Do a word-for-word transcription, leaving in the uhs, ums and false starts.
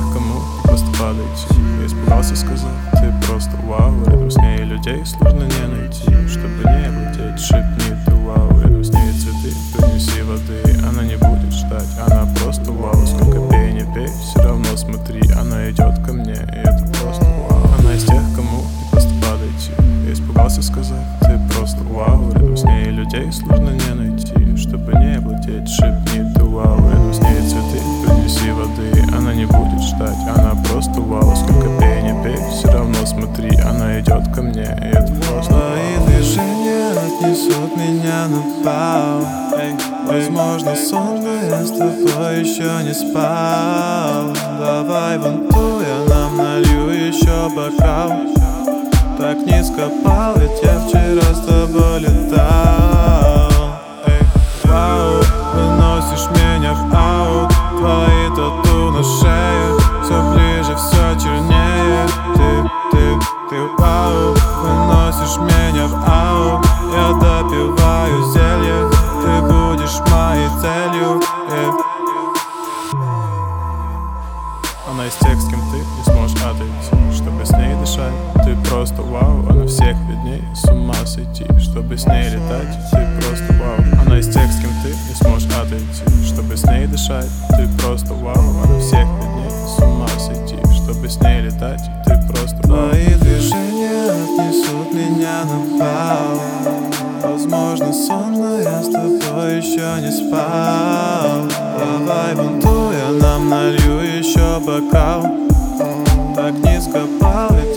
кому просто падайте. Я испугался сказать, ты просто вау. Рядом с ней людей сложно не найти. Чтобы не облететь, шепни ты вау. Рядом с ней цветы, принеси воды. Она не будет ждать, она просто вау. Сколько пей, не пей, все равно смотри. Она идет ко мне, и это просто вау. Она из тех, кому просто падайте. Я испугался сказать, ты просто вау. Рядом с ней людей сложно не найти. Чтобы не облететь, шепни ты вау. Рядом с ней цветы, принеси воды. Она не будет ждать, она просто вау. Сколько пей, не пей, все равно смотри. Она идет ко мне, и это просто вау. Твои движения отнесут меня на бал. Возможно, сон, но я с тобой еще не спал. Давай вон ту, я нам налью еще бокал. Так низко пал, ведь я вчера с тобой летал. Эй, вау, выносишь меня в аут. Твои тату на шее, все ближе, все чернее. Ты, ты, ты, вау, выносишь меня в аут. Я допиваю зелье, ты будешь моей целью. Эй. Она из тех, с кем ты не сможешь отойти. Чтобы с ней дышать, ты просто вау. Она всех видней, с ума сойти. Чтобы с ней летать, ты просто вау. Она из тех, с кем ты не сможешь отойти. Чтобы с ней дышать, ты просто вау. Она всех видней, с ума сойти. Чтобы с ней летать, ты просто вау. Твои движения отнесут меня на бал. Возможно, сон, но я с тобой еще не спал. Давай вон ту, я нам налью еще бокал. Так низко пал,